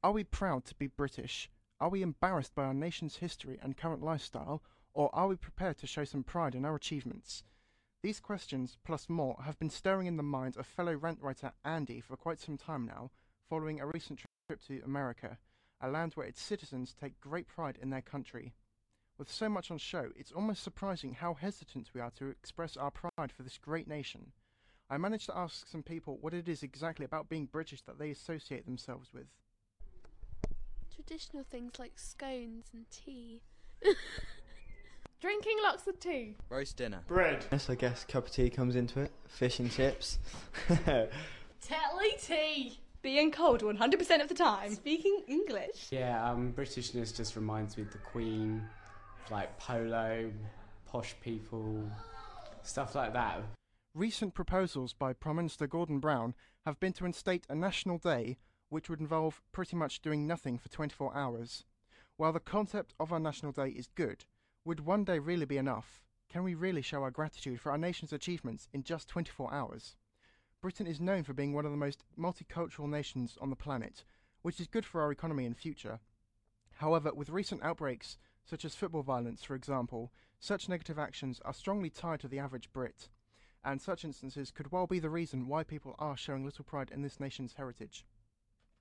Are we proud to be British? Are we embarrassed by our nation's history and current lifestyle? Or are we prepared to show some pride in our achievements? These questions, plus more, have been stirring in the mind of fellow rant writer Andy for quite some time now, following a recent trip to America, a land where its citizens take great pride in their country. With so much on show, it's almost surprising how hesitant we are to express our pride for this great nation. I managed to ask some people what it is exactly about being British that they associate themselves with. Traditional things like scones and tea. Drinking lots of tea. Roast dinner. Bread. Yes, I guess a cup of tea comes into it. Fish and chips. Tetley tea. Being cold 100% of the time. Speaking English. Yeah, Britishness just reminds me of the Queen, like polo, posh people, stuff like that. Recent proposals by Prime Minister Gordon Brown have been to instate a national day which would involve pretty much doing nothing for 24 hours. While the concept of our national day is good, would one day really be enough? Can we really show our gratitude for our nation's achievements in just 24 hours? Britain is known for being one of the most multicultural nations on the planet, which is good for our economy and future. However, with recent outbreaks, such as football violence for example, such negative actions are strongly tied to the average Brit, and such instances could well be the reason why people are showing little pride in this nation's heritage.